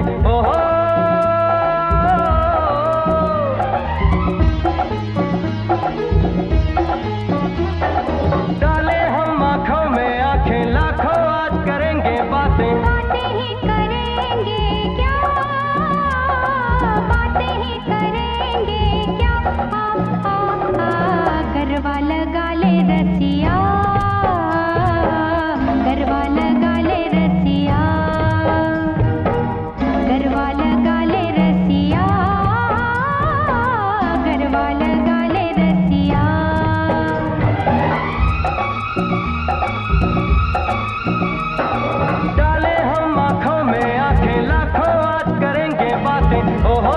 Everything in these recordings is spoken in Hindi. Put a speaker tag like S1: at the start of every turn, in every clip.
S1: ओहो। डाले हम आँखों में आँखें लाखों, आज करेंगे बातें।
S2: बातें ही करेंगे क्या, बातें ही करेंगे क्या। गरबा लगा ले रसिया, गरबा लगा ले रसिया, गरबा लगा ले रसिया, गरबा लगा ले रसिया।
S1: डाले हम आँखों में आँखें लाखों, आज करेंगे बातें। ओहो।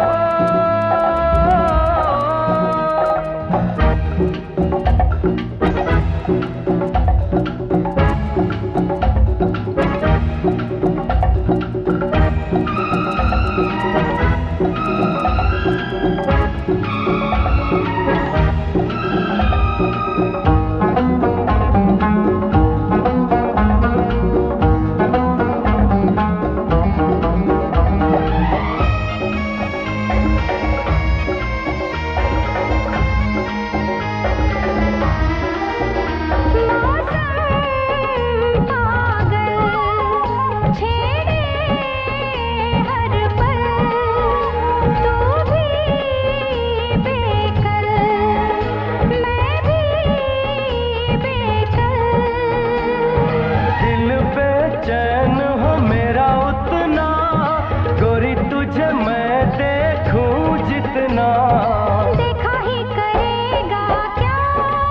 S1: चैन हो मेरा उतना, गोरी तुझे मैं देखूं जितना।
S2: देखा ही करेगा क्या,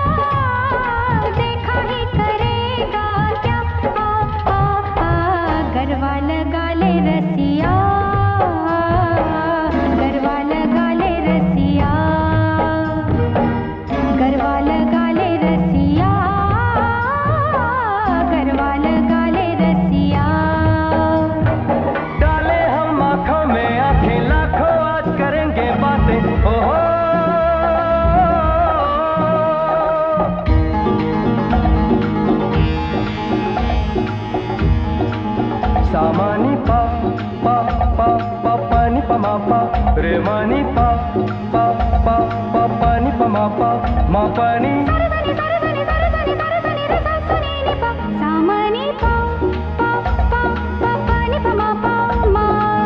S2: देखा ही करेगा क्या। गरबा लगा ले रसिया, गरबा लगा ले रसिया, गरबा लगा ले रसिया, गरबा लगा ले रसिया।
S1: डाले हम आँखों में आँखें लाखों, आज करेंगे बातें। ओहो। सामानी पा पा पा पा पानी पा मा पा, रे मानी पा पा पा पा पानी पा मा पा, मा पानी।
S2: सामानी पा पा पा पा पानी पा मा पा मा।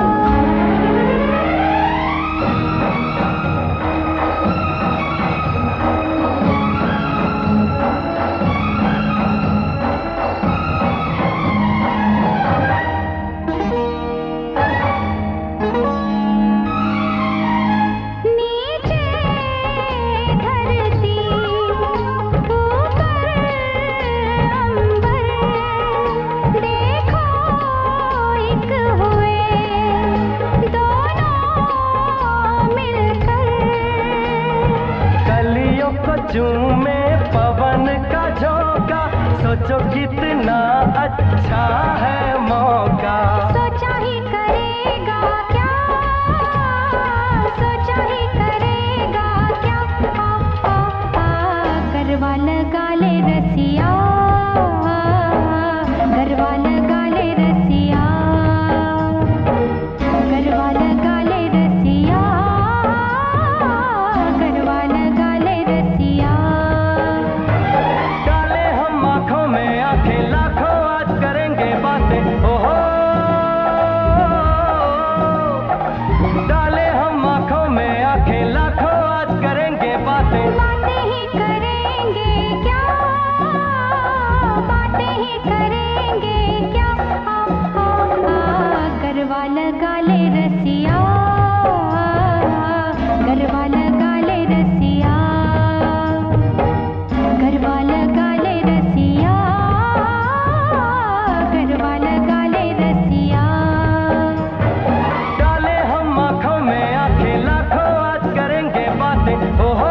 S2: नीचे धरती, ऊपर अंबर, देखो एक हुए दोनों मिलकर।
S1: कलियों को चूमे पवन का झोंका, सोचो कितना अच्छा है मौका।
S2: सोचा ही करेगा क्या, सोचा ही करेगा क्या। गरबा लगा ले रसिया, गरबा लगा ले रसिया, गरबा लगा ले रसिया, गरबा लगा ले रसिया।
S1: डाले हम आँखों में आँखें लाखों, आज करेंगे बातें। ओहो। डाले हम आँखों में आँखें लाखों, आज करेंगे बातें।
S2: बातें ही करेंगे क्या, बातें ही करेंगे क्या। गरबा लगा ले रसिया, गरबा लगा ले रसिया, गरबा लगा ले रसिया, गरबा लगा ले रसिया।
S1: डाले हम आँखों में आँखें लाखों, आज करेंगे बातें। ओहो।